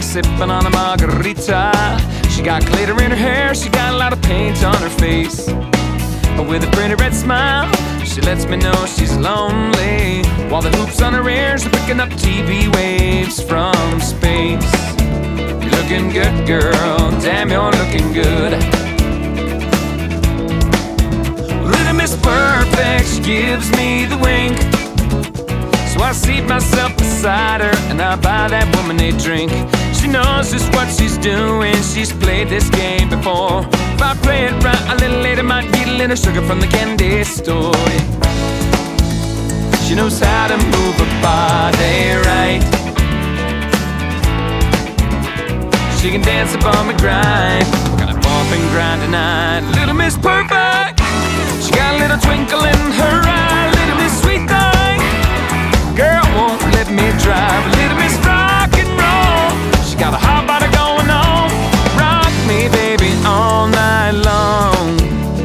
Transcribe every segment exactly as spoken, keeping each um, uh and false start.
drink, sipping on a margarita. She got glitter in her hair, she got a lot of paint on her face. But with a pretty red smile, she lets me know she's lonely, while the hoops on her ears are picking up T V waves from space. You're looking good, girl, damn, you're looking good. Little Miss Perfect, she gives me the wink. So I seat myself beside her and I buy that woman a drink. She knows just what she's doing, she's played this game before. If I play it right, a little later might get a little sugar from the candy store. She knows how to move her body right. She can dance upon the grind. We're gonna bump and grind tonight. Little Miss Perfect, she got a little twinkle in her eye. Little Miss Sweet Thing, girl won't let me drive. Little Miss Rock and Roll, she got a hot body going on. Rock me, baby, all night long.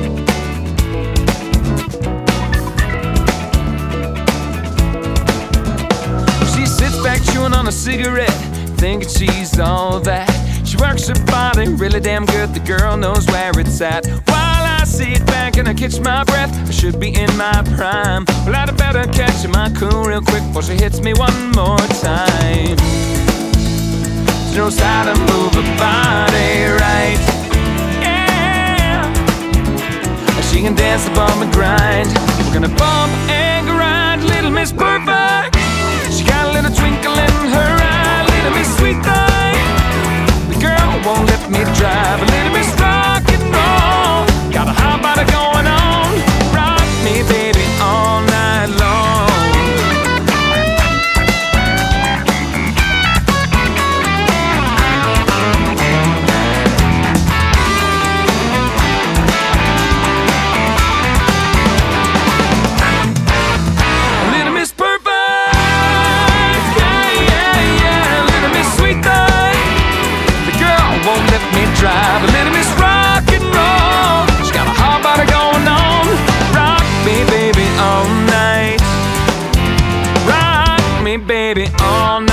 She sits back chewing on a cigarette, thinking she's all that. She works her body really damn good, the girl knows where it's at. While I sit back and I catch my breath, I should be in my prime. Well, I'd better catch my cool real quick before she hits me one more time. She knows how to move her body right, yeah. She can dance upon the grind. We're gonna bump and grind. Little Miss Perfect, she got a little twinkle in her eye. Little Miss Sweet Thing, the girl won't let me drive. Little Miss Rock and Roll, got a hot body going on. Rock me, baby, all night long. Little Miss Perfect, yeah, yeah, yeah. Little Miss Sweet Thing, the girl won't let me drive. Little Miss Rock and Roll, she got a hot body going on. Rock me, baby, all night. Rock me, baby, all night.